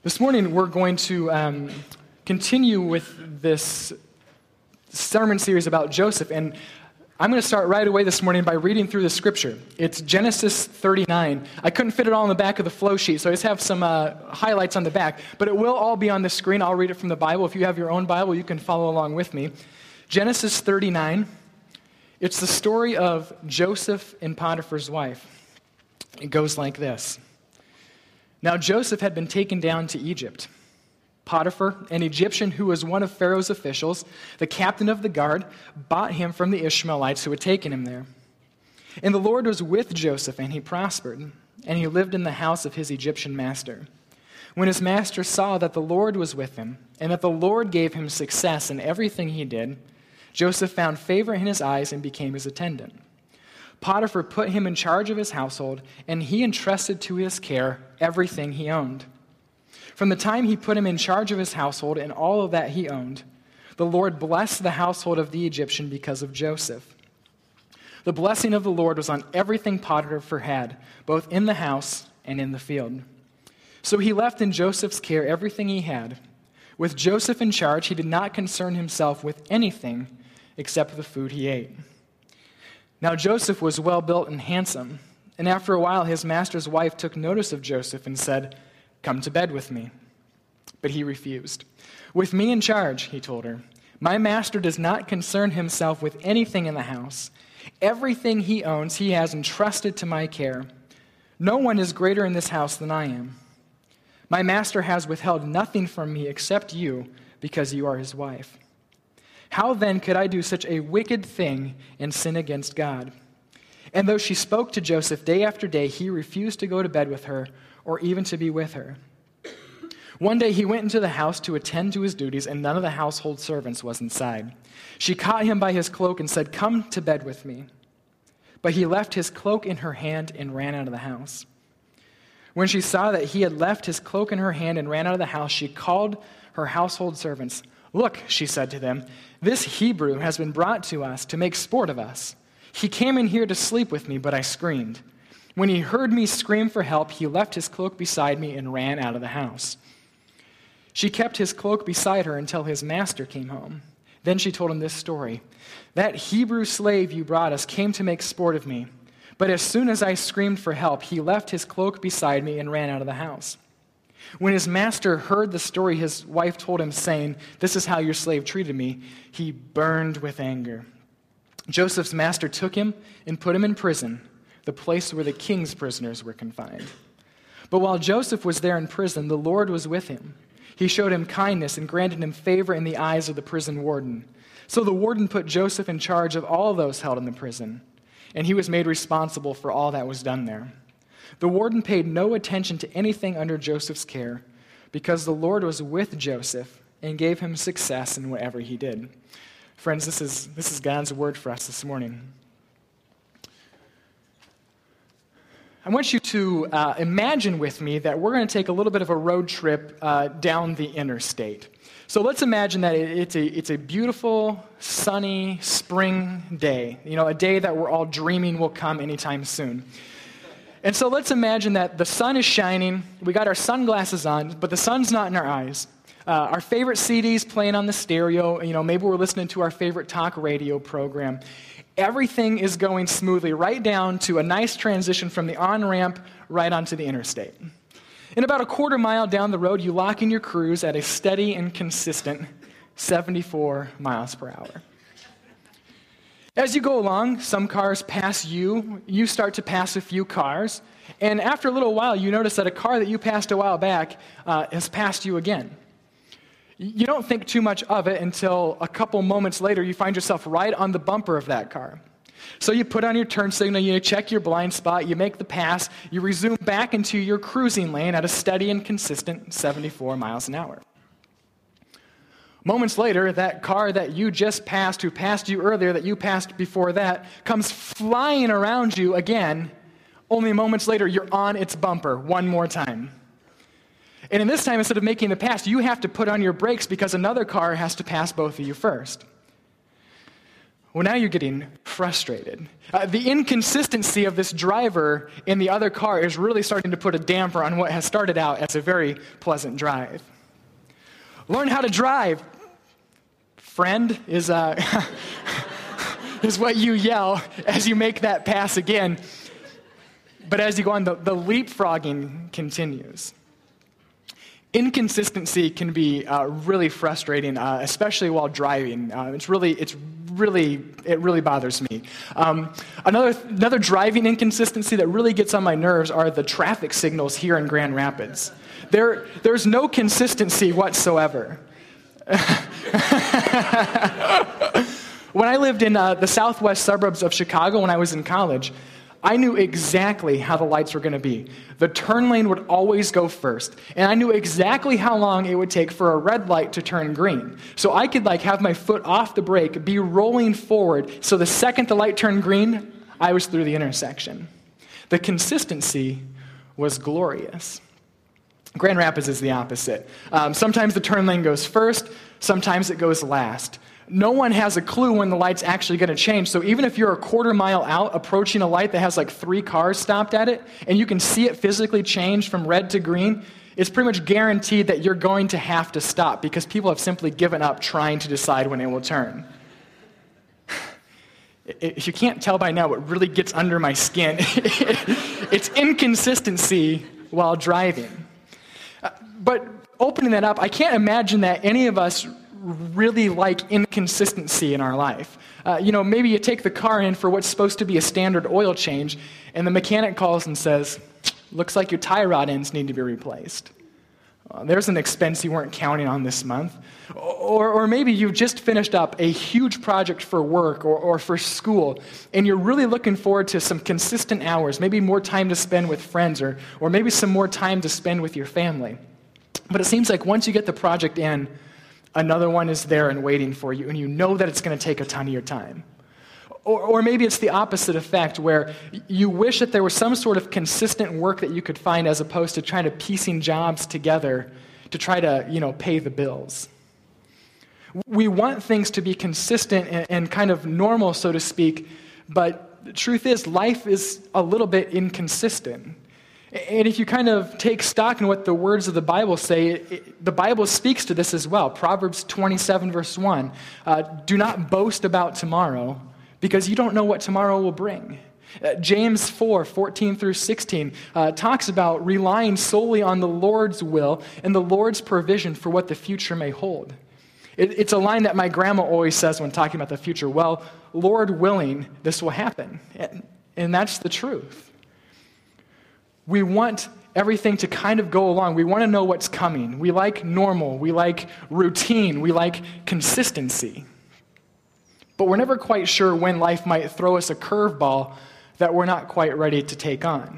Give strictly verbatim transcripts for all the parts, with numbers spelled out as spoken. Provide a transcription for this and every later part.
This morning, we're going to um, continue with this sermon series about Joseph, and I'm going to start right away this morning by reading through the scripture. It's Genesis thirty-nine. I couldn't fit it all on the back of the flow sheet, so I just have some uh, highlights on the back, but it will all be on the screen. I'll read it from the Bible. If you have your own Bible, you can follow along with me. Genesis thirty-nine, it's the story of Joseph and Potiphar's wife. It goes like this. Now Joseph had been taken down to Egypt. Potiphar, an Egyptian who was one of Pharaoh's officials, the captain of the guard, bought him from the Ishmaelites who had taken him there. And the Lord was with Joseph, and he prospered, and he lived in the house of his Egyptian master. When his master saw that the Lord was with him, and that the Lord gave him success in everything he did, Joseph found favor in his eyes and became his attendant. Potiphar put him in charge of his household, and he entrusted to his care everything he owned. From the time he put him in charge of his household and all of that he owned, the Lord blessed the household of the Egyptian because of Joseph. The blessing of the Lord was on everything Potiphar had, both in the house and in the field. So he left in Joseph's care everything he had. With Joseph in charge, he did not concern himself with anything except the food he ate. Now Joseph was well built and handsome, and after a while his master's wife took notice of Joseph and said, "Come to bed with me." But he refused. "With me in charge," he told her, "my master does not concern himself with anything in the house. Everything he owns he has entrusted to my care. No one is greater in this house than I am. My master has withheld nothing from me except you, because you are his wife. How then could I do such a wicked thing and sin against God?" And though she spoke to Joseph day after day, he refused to go to bed with her or even to be with her. One day he went into the house to attend to his duties, and none of the household servants was inside. She caught him by his cloak and said, "Come to bed with me." But he left his cloak in her hand and ran out of the house. When she saw that he had left his cloak in her hand and ran out of the house, she called her household servants. "Look," she said to them, "this Hebrew has been brought to us to make sport of us. He came in here to sleep with me, but I screamed. When he heard me scream for help, he left his cloak beside me and ran out of the house." She kept his cloak beside her until his master came home. Then she told him this story. "That Hebrew slave you brought us came to make sport of me, but as soon as I screamed for help, he left his cloak beside me and ran out of the house." When his master heard the story his wife told him, saying, "This is how your slave treated me," he burned with anger. Joseph's master took him and put him in prison, the place where the king's prisoners were confined. But while Joseph was there in prison, the Lord was with him. He showed him kindness and granted him favor in the eyes of the prison warden. So the warden put Joseph in charge of all those held in the prison, and he was made responsible for all that was done there. The warden paid no attention to anything under Joseph's care, because the Lord was with Joseph and gave him success in whatever he did. Friends, this is, this is God's word for us this morning. I want you to uh, imagine with me that we're going to take a little bit of a road trip uh, down the interstate. So let's imagine that it, it's a it's a beautiful, sunny spring day, you know, a day that we're all dreaming will come anytime soon. And so let's imagine that the sun is shining, we got our sunglasses on, but the sun's not in our eyes. Uh, our favorite C D's playing on the stereo, you know, maybe we're listening to our favorite talk radio program. Everything is going smoothly, right down to a nice transition from the on-ramp right onto the interstate. In about a quarter mile down the road, you lock in your cruise at a steady and consistent seventy-four miles per hour. As you go along, some cars pass you, you start to pass a few cars, and after a little while, you notice that a car that you passed a while back uh, has passed you again. You don't think too much of it until a couple moments later, you find yourself right on the bumper of that car. So you put on your turn signal, you check your blind spot, you make the pass, you resume back into your cruising lane at a steady and consistent seventy-four miles an hour. Moments later, that car that you just passed, who passed you earlier, that you passed before that, comes flying around you again. Only moments later, you're on its bumper one more time. And in this time, instead of making the pass, you have to put on your brakes because another car has to pass both of you first. Well, now you're getting frustrated. Uh, the inconsistency of this driver in the other car is really starting to put a damper on what has started out as a very pleasant drive. Learn how to drive, friend, is, uh, is what you yell as you make that pass again. But as you go on, the, the leapfrogging continues. Inconsistency can be uh, really frustrating, uh, especially while driving. Uh, it's really, it's really, it really bothers me. Um, another, another driving inconsistency that really gets on my nerves are the traffic signals here in Grand Rapids. There, there's no consistency whatsoever. When I lived in uh, the southwest suburbs of Chicago when I was in college, I knew exactly how the lights were going to be. The turn lane would always go first, and I knew exactly how long it would take for a red light to turn green. So I could like have my foot off the brake, be rolling forward, so the second the light turned green, I was through the intersection. The consistency was glorious. Grand Rapids is the opposite. Um, sometimes the turn lane goes first, sometimes it goes last. No one has a clue when the light's actually going to change. So even if you're a quarter mile out approaching a light that has like three cars stopped at it, and you can see it physically change from red to green, it's pretty much guaranteed that you're going to have to stop because people have simply given up trying to decide when it will turn. If you can't tell by now, what really gets under my skin, it's inconsistency while driving. But opening that up, I can't imagine that any of us really like inconsistency in our life. Uh, you know, maybe you take the car in for what's supposed to be a standard oil change, and the mechanic calls and says, looks like your tie rod ends need to be replaced. Uh, there's an expense you weren't counting on this month. Or, or maybe you've just finished up a huge project for work or, or for school, and you're really looking forward to some consistent hours, maybe more time to spend with friends, or, or maybe some more time to spend with your family. But it seems like once you get the project in, another one is there and waiting for you, and you know that it's going to take a ton of your time. Or, or maybe it's the opposite effect, where you wish that there was some sort of consistent work that you could find as opposed to trying to piecing jobs together to try to, you know, pay the bills. We want things to be consistent and, and kind of normal, so to speak, but the truth is life is a little bit inconsistent. And if you kind of take stock in what the words of the Bible say, it, it, the Bible speaks to this as well. Proverbs twenty-seven, verse one, uh, do not boast about tomorrow, because you don't know what tomorrow will bring. Uh, James four, fourteen through sixteen uh, talks about relying solely on the Lord's will and the Lord's provision for what the future may hold. It, it's a line that my grandma always says when talking about the future. Well, Lord willing, this will happen. And, and that's the truth. We want everything to kind of go along. We want to know what's coming. We like normal. We like routine. We like consistency. But we're never quite sure when life might throw us a curveball that we're not quite ready to take on.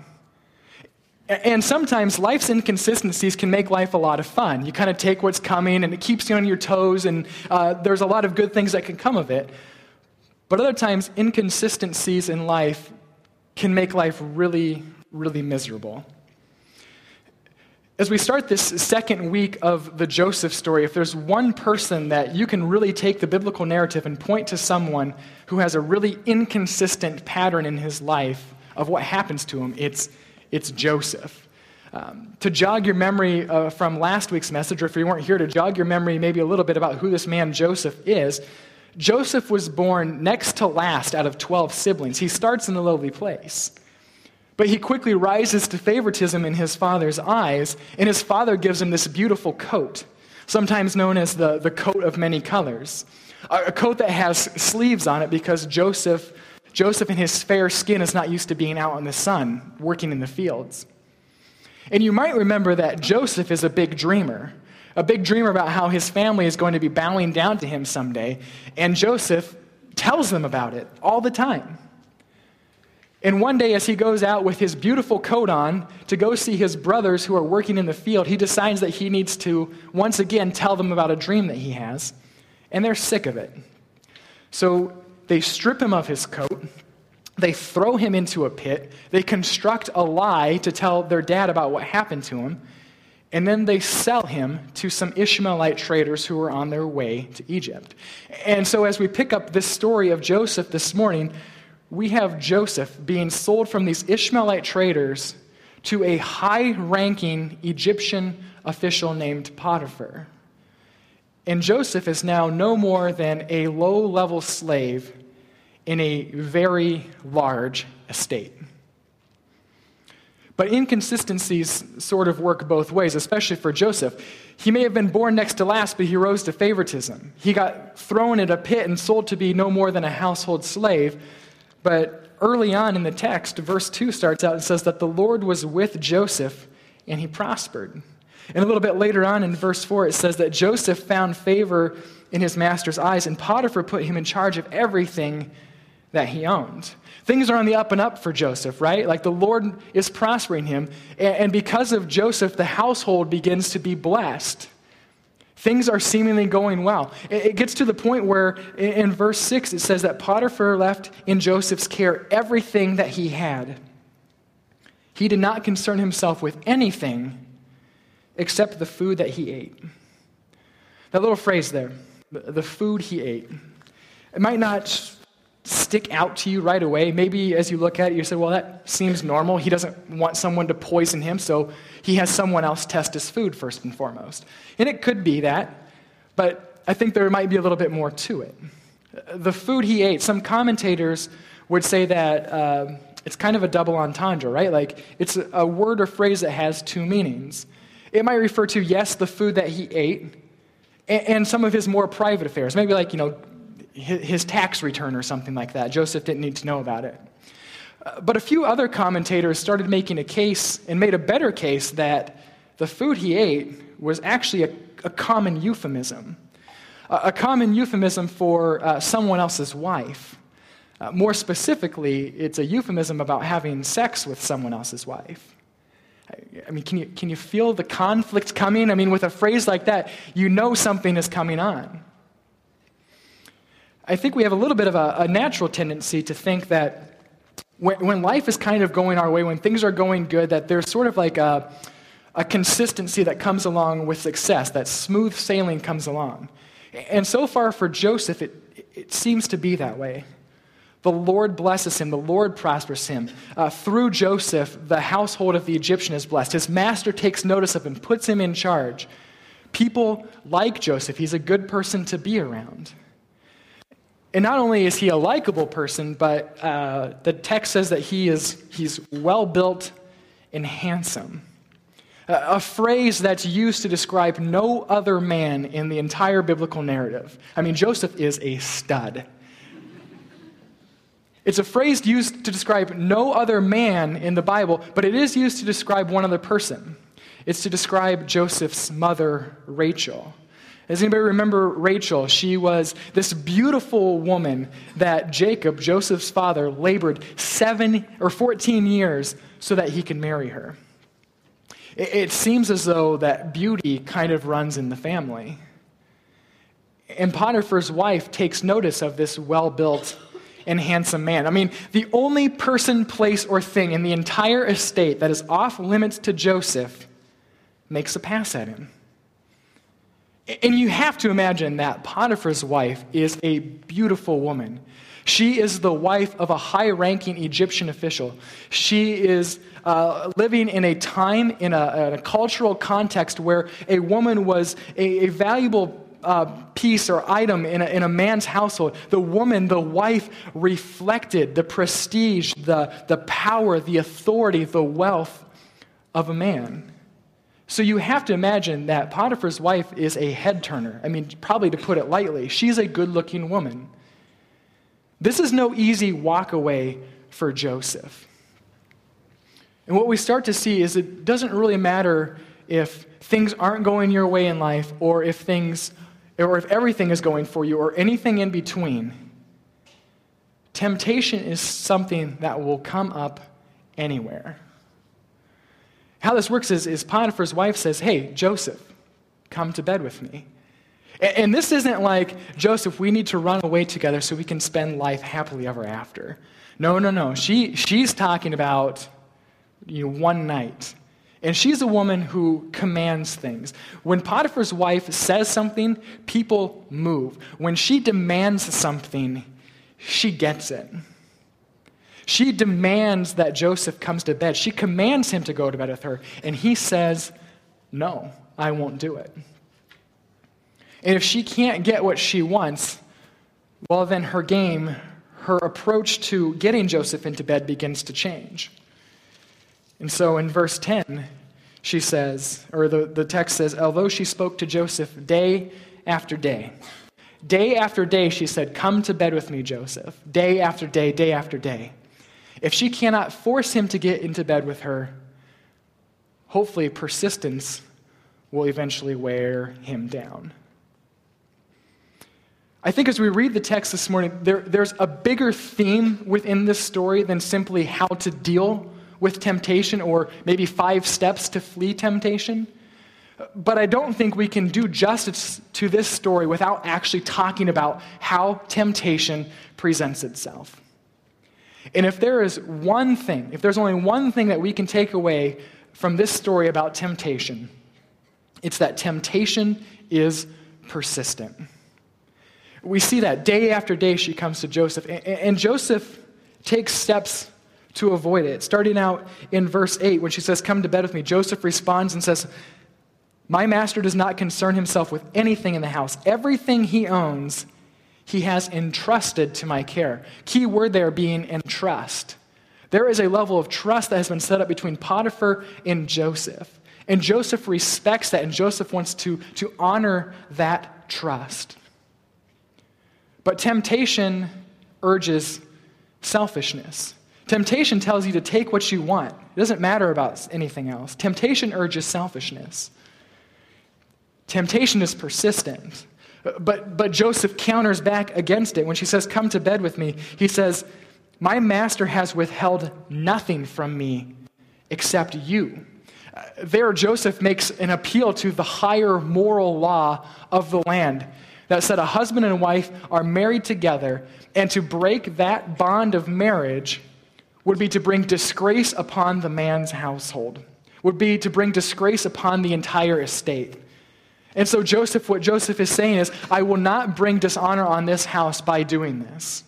And sometimes life's inconsistencies can make life a lot of fun. You kind of take what's coming, and it keeps you on your toes, and uh, there's a lot of good things that can come of it. But other times, inconsistencies in life can make life really really miserable. As we start this second week of the Joseph story, if there's one person that you can really take the biblical narrative and point to someone who has a really inconsistent pattern in his life of what happens to him, it's, it's Joseph. Um, to jog your memory uh, from last week's message, or if you weren't here, to jog your memory maybe a little bit about who this man Joseph is, Joseph was born next to last out of twelve siblings. He starts in a lowly place. But he quickly rises to favoritism in his father's eyes, and his father gives him this beautiful coat, sometimes known as the, the coat of many colors. A, a coat that has sleeves on it because Joseph, Joseph in his fair skin is not used to being out in the sun, working in the fields. And you might remember that Joseph is a big dreamer, a big dreamer about how his family is going to be bowing down to him someday, and Joseph tells them about it all the time. And one day, as he goes out with his beautiful coat on to go see his brothers who are working in the field, he decides that he needs to, once again, tell them about a dream that he has. And they're sick of it. So they strip him of his coat. They throw him into a pit. They construct a lie to tell their dad about what happened to him. and then they sell him to some Ishmaelite traders who were on their way to Egypt. And so as we pick up this story of Joseph this morning, we have Joseph being sold from these Ishmaelite traders to a high-ranking Egyptian official named Potiphar. And Joseph is now no more than a low-level slave in a very large estate. But inconsistencies sort of work both ways, especially for Joseph. He may have been born next to last, but he rose to favoritism. He got thrown in a pit and sold to be no more than a household slave. But early on in the text, verse two starts out and says that the Lord was with Joseph and he prospered. And a little bit later on in verse four, it says that Joseph found favor in his master's eyes, and Potiphar put him in charge of everything that he owned. Things are on the up and up for Joseph, right? Like the Lord is prospering him. And because of Joseph, the household begins to be blessed. Things are seemingly going well. It gets to the point where in verse six, it says that Potiphar left in Joseph's care everything that he had. He did not concern himself with anything except the food that he ate. That little phrase there, the food he ate. It might not stick out to you right away. Maybe as you look at it, you say, well, that seems normal. He doesn't want someone to poison him, so he has someone else test his food first and foremost. And it could be that, but I think there might be a little bit more to it. The food he ate, some commentators would say that uh, it's kind of a double entendre, right? Like it's a, a word or phrase that has two meanings. It might refer to, yes, the food that he ate, and, and some of his more private affairs. Maybe like, you know, his tax return or something like that. Joseph didn't need to know about it. Uh, but a few other commentators started making a case and made a better case that the food he ate was actually a, a common euphemism. Uh, a common euphemism for uh, someone else's wife. Uh, more specifically, it's a euphemism about having sex with someone else's wife. I mean, can you, can you feel the conflict coming? I mean, with a phrase like that, you know something is coming on. I think we have a little bit of a, a natural tendency to think that when, when life is kind of going our way, when things are going good, that there's sort of like a, a consistency that comes along with success, that smooth sailing comes along. And so far for Joseph, it, it seems to be that way. The Lord blesses him. The Lord prospers him. Uh, through Joseph, the household of the Egyptian is blessed. His master takes notice of him, puts him in charge. People like Joseph. He's a good person to be around. And not only is he a likable person, but uh, the text says that he is he's well-built and handsome. A, a phrase that's used to describe no other man in the entire biblical narrative. I mean, Joseph is a stud. It's a phrase used to describe no other man in the Bible, but it is used to describe one other person. It's to describe Joseph's mother, Rachel. Does anybody remember Rachel? She was this beautiful woman that Jacob, Joseph's father, labored seven or fourteen years so that he could marry her. It, it seems as though that beauty kind of runs in the family. And Potiphar's wife takes notice of this well-built and handsome man. I mean, the only person, place, or thing in the entire estate that is off limits to Joseph makes a pass at him. And you have to imagine that Potiphar's wife is a beautiful woman. She is the wife of a high-ranking Egyptian official. She is uh, living in a time, in a, in a cultural context where a woman was a, a valuable uh, piece or item in a, in a man's household. The woman, the wife, reflected the prestige, the, the power, the authority, the wealth of a man. So you have to imagine that Potiphar's wife is a head-turner. I mean, probably to put it lightly, she's a good-looking woman. This is no easy walk away for Joseph. And what we start to see is it doesn't really matter if things aren't going your way in life or if things, or if everything is going for you or anything in between. Temptation is something that will come up anywhere. How this works is, is Potiphar's wife says, hey, Joseph, come to bed with me. And, and this isn't like, Joseph, we need to run away together so we can spend life happily ever after. No, no, no. She, she's talking about you know, one night. And she's a woman who commands things. When Potiphar's wife says something, people move. When she demands something, she gets it. She demands that Joseph comes to bed. She commands him to go to bed with her. And he says, no, I won't do it. And if she can't get what she wants, well, then her game, her approach to getting Joseph into bed begins to change. And so in verse ten, she says, or the, the text says, although she spoke to Joseph day after day, day after day she said, come to bed with me, Joseph. Day after day, day after day. If she cannot force him to get into bed with her, hopefully persistence will eventually wear him down. I think as we read the text this morning, there, there's a bigger theme within this story than simply how to deal with temptation or maybe five steps to flee temptation. But I don't think we can do justice to this story without actually talking about how temptation presents itself. And if there is one thing, if there's only one thing that we can take away from this story about temptation, it's that temptation is persistent. We see that day after day she comes to Joseph, and Joseph takes steps to avoid it. Starting out in verse eight, when she says, come to bed with me, Joseph responds and says, my master does not concern himself with anything in the house. Everything he owns, he has entrusted to my care. Key word there being entrust. There is a level of trust that has been set up between Potiphar and Joseph. And Joseph respects that, and Joseph wants to, to honor that trust. But temptation urges selfishness. Temptation tells you to take what you want. It doesn't matter about anything else. Temptation urges selfishness. Temptation is persistent. But, but Joseph counters back against it. When she says, come to bed with me, he says, my master has withheld nothing from me except you. Uh, there, Joseph makes an appeal to the higher moral law of the land that said a husband and wife are married together, and to break that bond of marriage would be to bring disgrace upon the man's household, would be to bring disgrace upon the entire estate. And so Joseph, what Joseph is saying is, I will not bring dishonor on this house by doing this.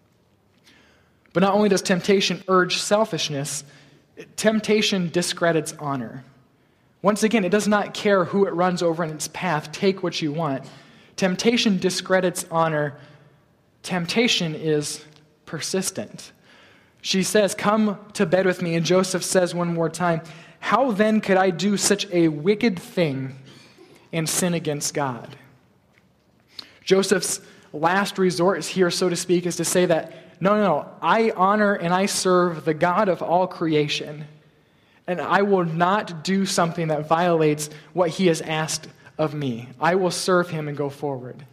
But not only does temptation urge selfishness, temptation discredits honor. Once again, it does not care who it runs over in its path. Take what you want. Temptation discredits honor. Temptation is persistent. She says, come to bed with me. And Joseph says one more time, how then could I do such a wicked thing and sin against God? Joseph's last resort here, so to speak, is to say that, no, no, no, I honor and I serve the God of all creation, and I will not do something that violates what he has asked of me. I will serve him and go forward.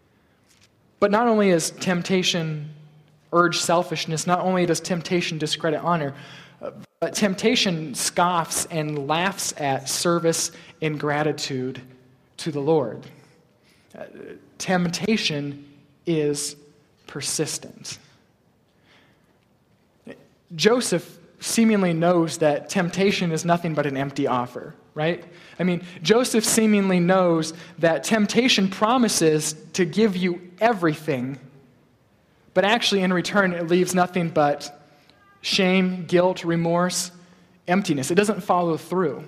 But not only is temptation urge selfishness, not only does temptation discredit honor, but temptation scoffs and laughs at service and gratitude to the Lord. Uh, temptation is persistent. Joseph seemingly knows that temptation is nothing but an empty offer, right? I mean, Joseph seemingly knows that temptation promises to give you everything, but actually in return it leaves nothing but shame, guilt, remorse, emptiness. It doesn't follow through.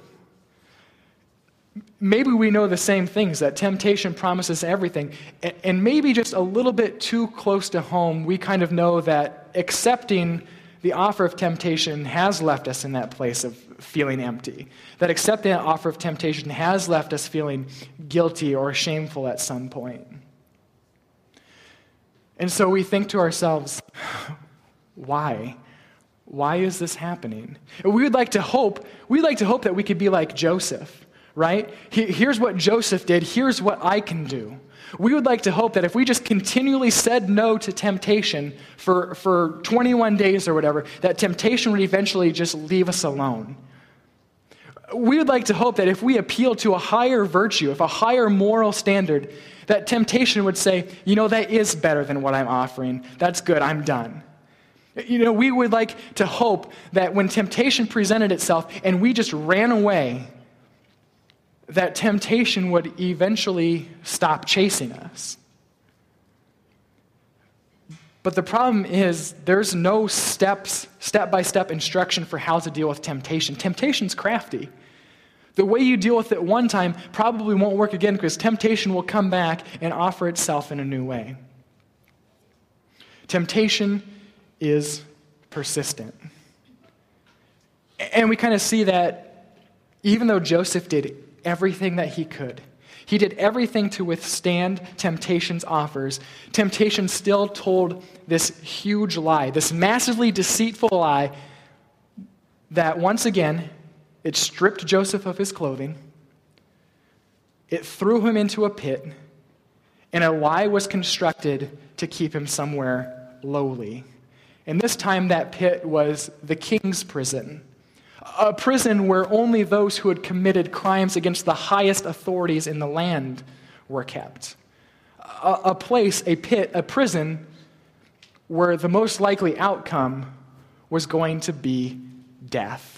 Maybe we know the same things, that temptation promises everything, and maybe just a little bit too close to home, we kind of know that accepting the offer of temptation has left us in that place of feeling empty. That accepting that offer of temptation has left us feeling guilty or shameful at some point. And so we think to ourselves, why? Why is this happening? We would like to hope, we'd like to hope that we could be like Joseph, right? Here's what Joseph did, here's what I can do. We would like to hope that if we just continually said no to temptation for, for twenty-one days or whatever, that temptation would eventually just leave us alone. We would like to hope that if we appeal to a higher virtue, if a higher moral standard, that temptation would say, you know, that is better than what I'm offering. That's good, I'm done. You know, we would like to hope that when temptation presented itself and we just ran away, that temptation would eventually stop chasing us. But the problem is there's no steps, step-by-step instruction for how to deal with temptation. Temptation's crafty. The way you deal with it one time probably won't work again because temptation will come back and offer itself in a new way. Temptation is persistent. And we kind of see that even though Joseph did everything that he could, he did everything to withstand temptation's offers, temptation still told this huge lie, this massively deceitful lie that once again, it stripped Joseph of his clothing, it threw him into a pit, and a lie was constructed to keep him somewhere lowly. And this time that pit was the king's prison, a prison where only those who had committed crimes against the highest authorities in the land were kept. A, a place, a pit, a prison where the most likely outcome was going to be death.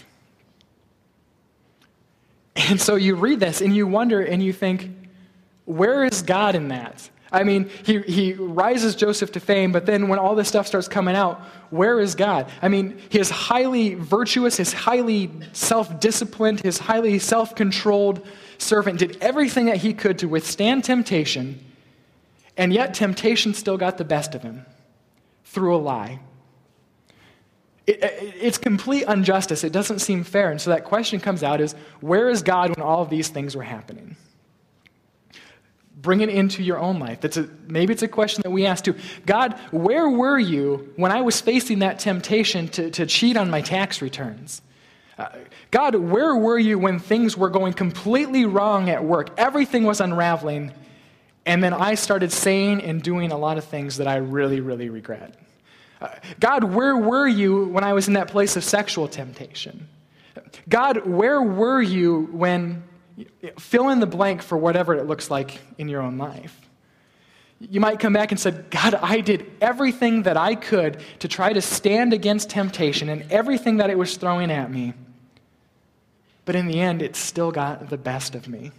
And so you read this and you wonder and you think, where is God in that? I mean, he, he rises Joseph to fame, but then when all this stuff starts coming out, where is God? I mean, his highly virtuous, his highly self-disciplined, his highly self-controlled servant did everything that he could to withstand temptation, and yet temptation still got the best of him through a lie. It, it, it's complete injustice. It doesn't seem fair. And so that question comes out is, where is God when all of these things were happening? Bring it into your own life. That's a, maybe it's a question that we ask too. God, where were you when I was facing that temptation to, to cheat on my tax returns? Uh, God, where were you when things were going completely wrong at work? Everything was unraveling, and then I started saying and doing a lot of things that I really, really regret. Uh, God, where were you when I was in that place of sexual temptation? God, where were you when... Fill in the blank for whatever it looks like in your own life. You might come back and say, God, I did everything that I could to try to stand against temptation and everything that it was throwing at me. But in the end, it still got the best of me.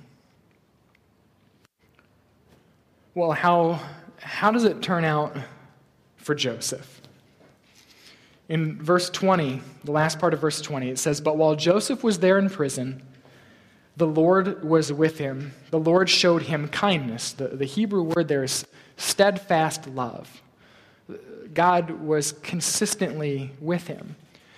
Well, how, how does it turn out for Joseph? In verse twenty, the last part of verse twenty, it says, "But while Joseph was there in prison, the Lord was with him. The Lord showed him kindness." The, the Hebrew word there is steadfast love. God was consistently with him.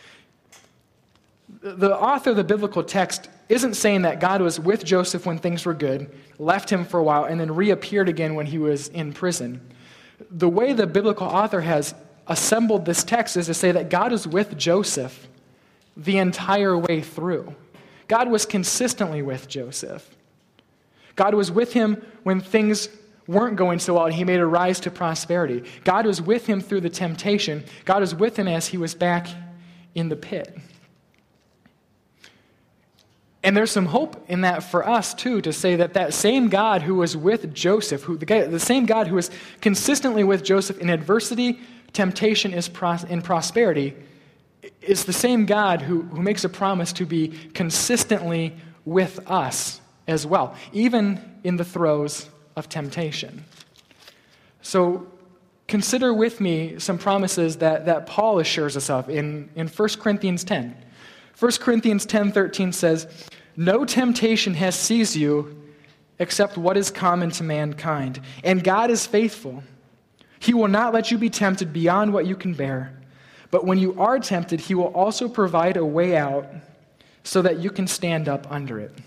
The author of the biblical text isn't saying that God was with Joseph when things were good, left him for a while, and then reappeared again when he was in prison. The way the biblical author has assembled this text is to say that God is with Joseph the entire way through. God was consistently with Joseph. God was with him when things weren't going so well and he made a rise to prosperity. God was with him through the temptation. God was with him as he was back in the pit. And there's some hope in that for us too, to say that that same God who was with Joseph, who the, guy, the same God who was consistently with Joseph in adversity, temptation, is pros, in prosperity, is the same God who, who makes a promise to be consistently with us as well, even in the throes of temptation. So consider with me some promises that, that Paul assures us of in, in First Corinthians ten. First Corinthians ten thirteen says, "No temptation has seized you except what is common to mankind, and God is faithful. He will not let you be tempted beyond what you can bear. But when you are tempted, he will also provide a way out so that you can stand up under it."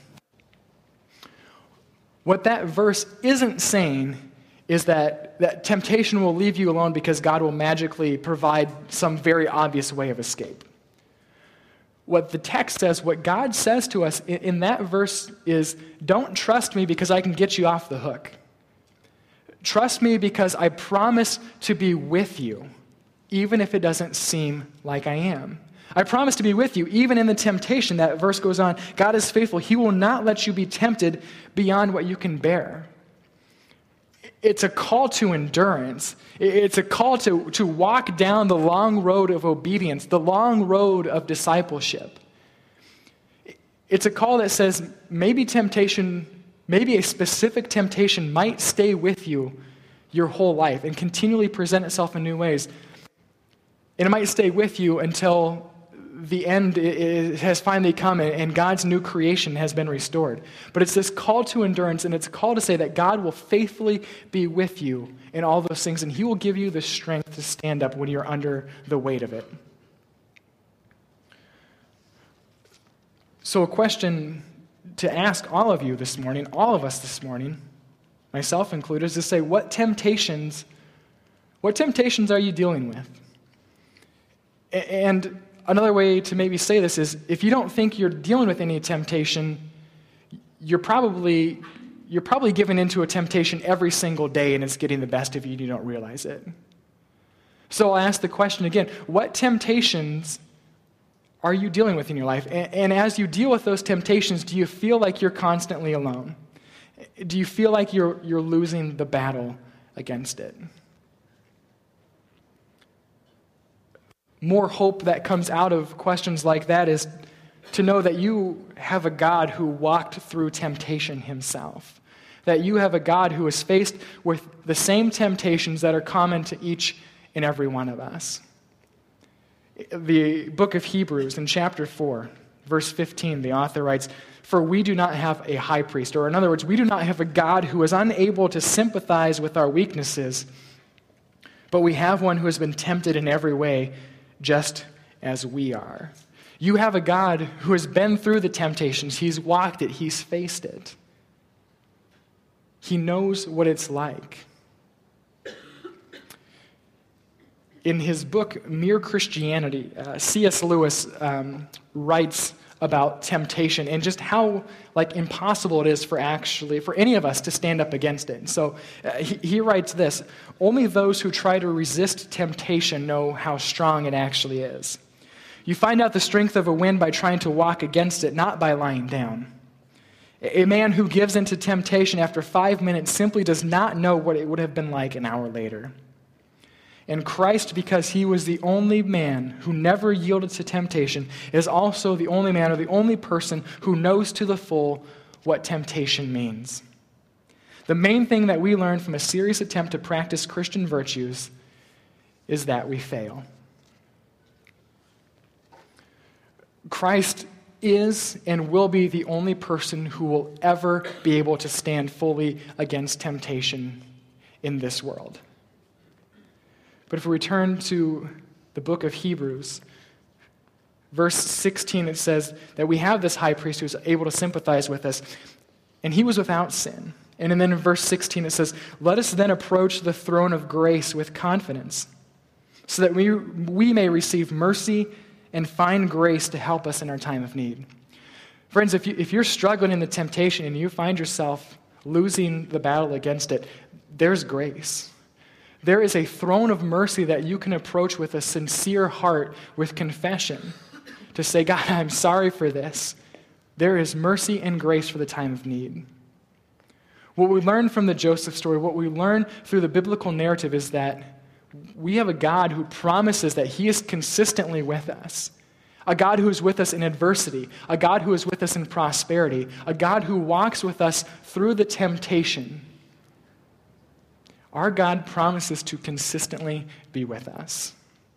What that verse isn't saying is that, that temptation will leave you alone because God will magically provide some very obvious way of escape. What the text says, what God says to us in, in that verse is, don't trust me because I can get you off the hook. Trust me because I promise to be with you, even if it doesn't seem like I am. I promise to be with you, even in the temptation. That verse goes on, God is faithful. He will not let you be tempted beyond what you can bear. It's a call to endurance. It's a call to, to walk down the long road of obedience, the long road of discipleship. It's a call that says maybe temptation, maybe a specific temptation might stay with you your whole life and continually present itself in new ways. And it might stay with you until the end has finally come and God's new creation has been restored. But it's this call to endurance, and it's a call to say that God will faithfully be with you in all those things, and he will give you the strength to stand up when you're under the weight of it. So a question to ask all of you this morning, all of us this morning, myself included, is to say, what temptations, what temptations are you dealing with? And another way to maybe say this is, if you don't think you're dealing with any temptation, you're probably you're probably giving into a temptation every single day, and it's getting the best of you and you don't realize it. So I'll ask the question again, what temptations are you dealing with in your life? And, and as you deal with those temptations, do you feel like you're constantly alone? Do you feel like you're you're losing the battle against it? More hope that comes out of questions like that is to know that you have a God who walked through temptation himself. That you have a God who is faced with the same temptations that are common to each and every one of us. The book of Hebrews in chapter four, verse fifteen, the author writes, "For we do not have a high priest," or in other words, we do not have a God who is unable to sympathize with our weaknesses, but we have one who has been tempted in every way, just as we are. You have a God who has been through the temptations. He's walked it. He's faced it. He knows what it's like. In his book, Mere Christianity, uh, C S Lewis um, writes about temptation and just how like impossible it is for actually for any of us to stand up against it. And so uh, he, he writes this: only those who try to resist temptation know how strong it actually is. You find out the strength of a wind by trying to walk against it, not by lying down. A man who gives into temptation after five minutes simply does not know what it would have been like an hour later. And Christ, because he was the only man who never yielded to temptation, is also the only man or the only person who knows to the full what temptation means. The main thing that we learn from a serious attempt to practice Christian virtues is that we fail. Christ is and will be the only person who will ever be able to stand fully against temptation in this world. But if we return to the book of Hebrews, verse sixteen, it says that we have this high priest who's able to sympathize with us, and he was without sin. And then in verse sixteen it says, "Let us then approach the throne of grace with confidence, so that we, we may receive mercy and find grace to help us in our time of need." Friends, if, you, if you're struggling in the temptation and you find yourself losing the battle against it, there's grace. There is a throne of mercy that you can approach with a sincere heart, with confession, to say, "God, I'm sorry for this." There is mercy and grace for the time of need. What we learn from the Joseph story, what we learn through the biblical narrative is that we have a God who promises that he is consistently with us. A God who is with us in adversity. A God who is with us in prosperity. A God who walks with us through the temptation. Our God promises to consistently be with us.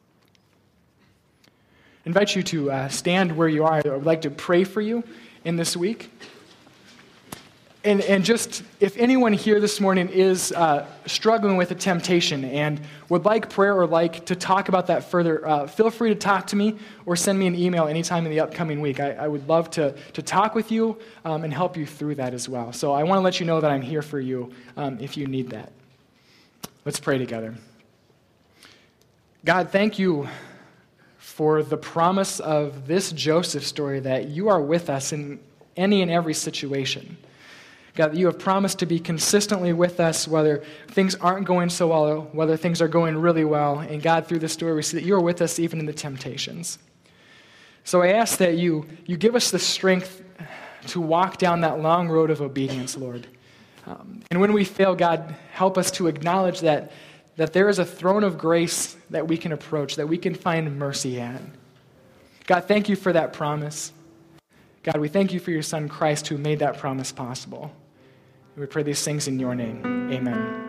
I invite you to uh, stand where you are. I would like to pray for you in this week. And, and just, if anyone here this morning is uh, struggling with a temptation and would like prayer or like to talk about that further, uh, feel free to talk to me or send me an email anytime in the upcoming week. I, I would love to, to talk with you um, and help you through that as well. So I want to let you know that I'm here for you um, if you need that. Let's pray together. God, thank you for the promise of this Joseph story that you are with us in any and every situation. God, that you have promised to be consistently with us whether things aren't going so well, whether things are going really well. And God, through this story, we see that you are with us even in the temptations. So I ask that you, you give us the strength to walk down that long road of obedience, Lord. Um, and when we fail, God, help us to acknowledge that, that there is a throne of grace that we can approach, that we can find mercy at. God, thank you for that promise. God, we thank you for your Son, Christ, who made that promise possible. We pray these things in your name. Amen.